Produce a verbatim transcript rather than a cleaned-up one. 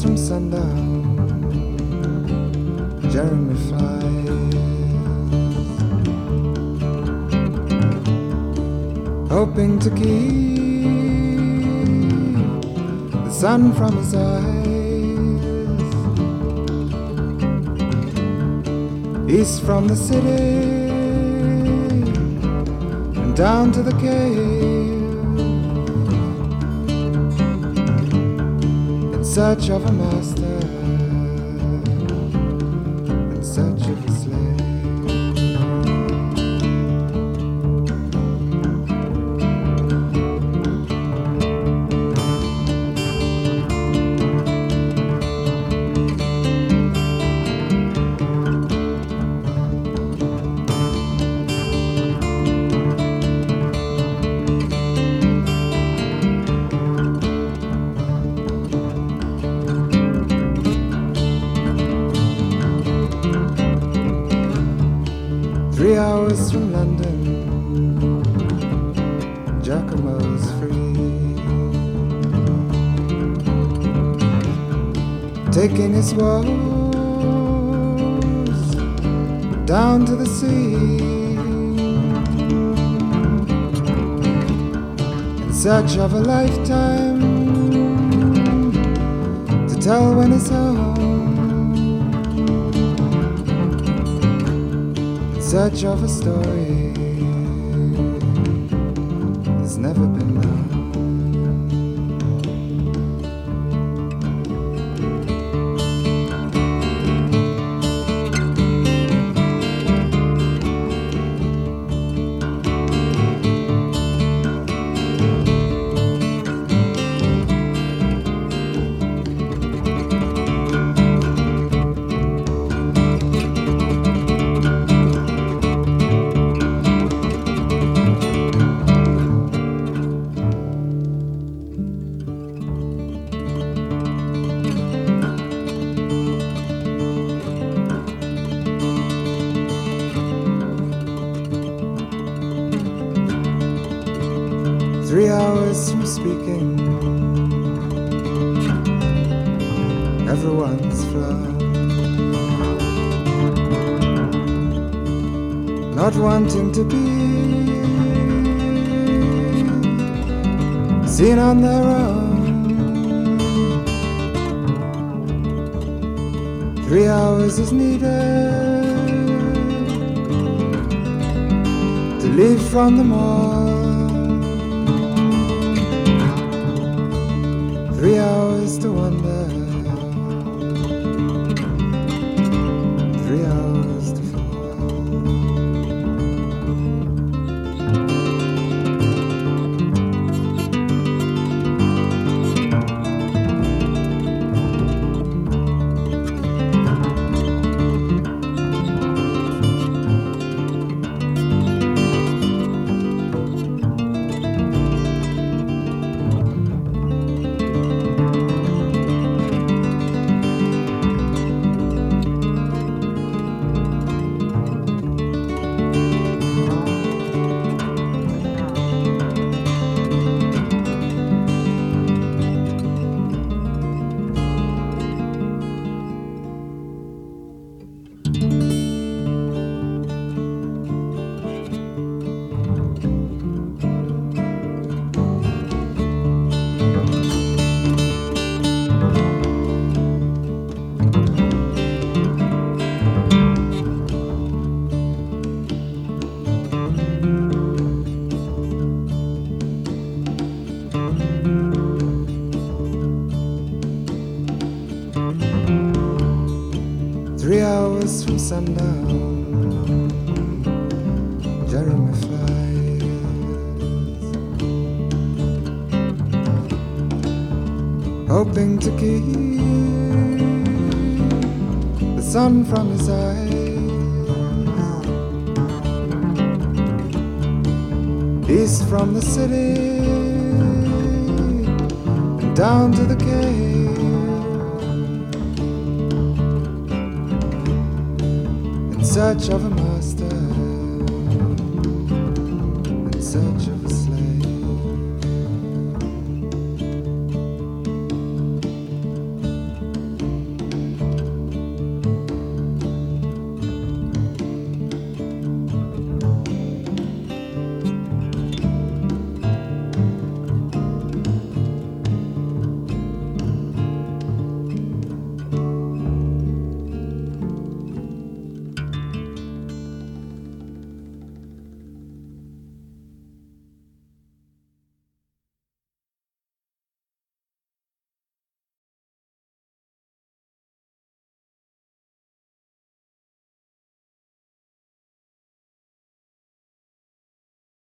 from sundown, Jeremy flies, hoping to keep the sun from his eyes. East from the city and down to the cave, in search of a master, in search of a slave. Three hours from London, Giacomo's free, taking his woes down to the sea, in search of a lifetime to tell when he's home, in search of a story that's never been known. Three hours from speaking, everyone's flown, not wanting to be seen on their own. Three hours is needed to leave from the mall. Three hours to wonder, three hours to fall. Three hours from sundown, Jeremy flies, hoping to keep the sun from his eyes. East from the city and down to the cave, in search of a master, in search of